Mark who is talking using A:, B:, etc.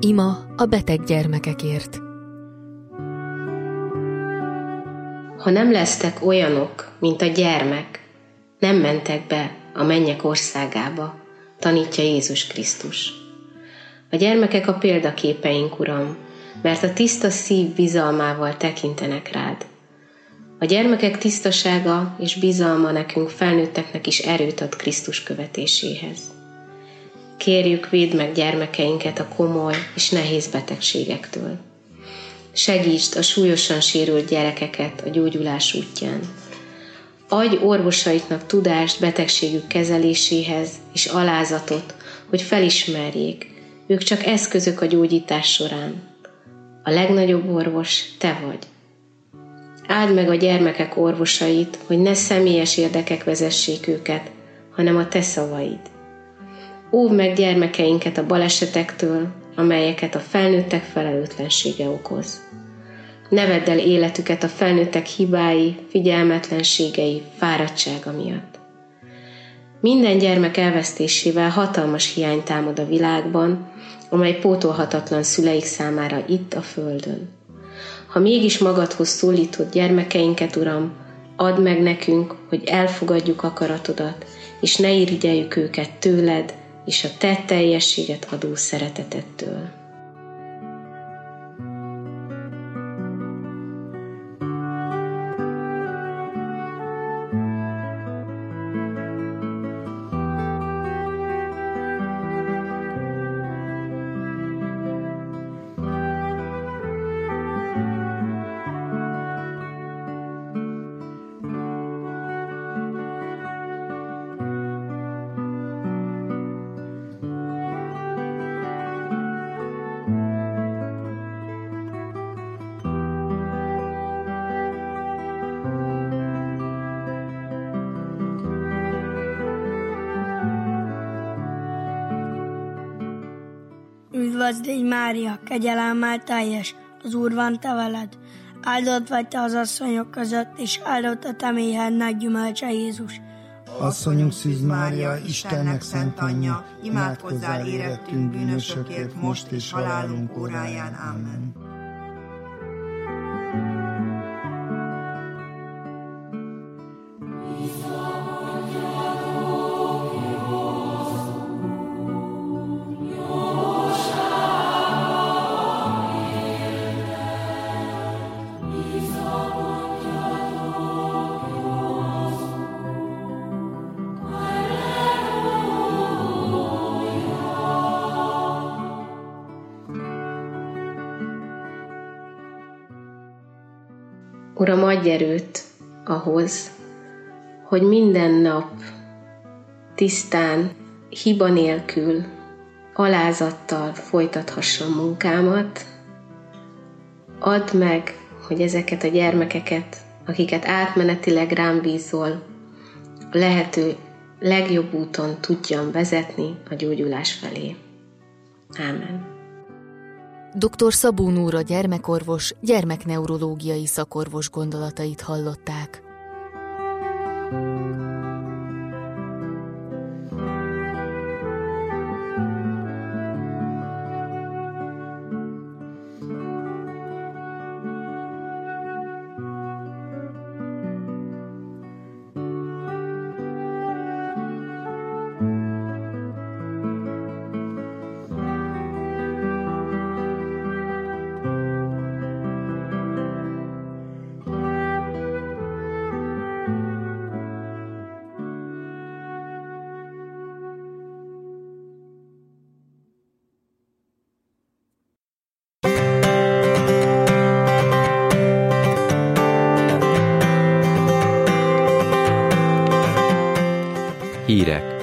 A: Ima a beteg gyermekekért.
B: Ha nem lesztek olyanok, mint a gyermek, nem mentek be a mennyek országába, tanítja Jézus Krisztus. A gyermekek a példaképeink, Uram, mert a tiszta szív bizalmával tekintenek rád. A gyermekek tisztasága és bizalma nekünk felnőtteknek is erőt ad Krisztus követéséhez. Kérjük, védd meg gyermekeinket a komoly és nehéz betegségektől. Segítsd a súlyosan sérült gyerekeket a gyógyulás útján. Adj orvosaiknak tudást betegségük kezeléséhez és alázatot, hogy felismerjék, ők csak eszközök a gyógyítás során. A legnagyobb orvos te vagy. Áld meg a gyermekek orvosait, hogy ne személyes érdekek vezessék őket, hanem a te szavaid. Óvd meg gyermekeinket a balesetektől, amelyeket a felnőttek felelőtlensége okoz. Ne vedd el életüket a felnőttek hibái, figyelmetlenségei, fáradtsága miatt. Minden gyermek elvesztésével hatalmas hiány támad a világban, amely pótolhatatlan szüleik számára itt a földön. Ha mégis magadhoz szólítod gyermekeinket, Uram, add meg nekünk, hogy elfogadjuk akaratodat, és ne irigyeljük őket tőled, és a te teljességet adó szeretetettől.
C: Üdvözl légy, Mária, kegyelemmel teljes, az Úr van te veled. Áldott vagy te az asszonyok között, és áldott a te méhednek gyümölcse, Jézus.
D: Asszonyunk Szűz Mária, Istennek szent anyja, imádkozzál érettünk bűnösökért, most és halálunk óráján. Amen.
B: Uram, adj erőt ahhoz, hogy minden nap tisztán, hiba nélkül, alázattal folytathassam munkámat. Add meg, hogy ezeket a gyermekeket, akiket átmenetileg rám bízol, a lehető legjobb úton tudjam vezetni a gyógyulás felé. Ámen.
A: Dr. Szabó Nóra gyermekorvos, gyermekneurológiai szakorvos gondolatait hallották.
E: Hírek.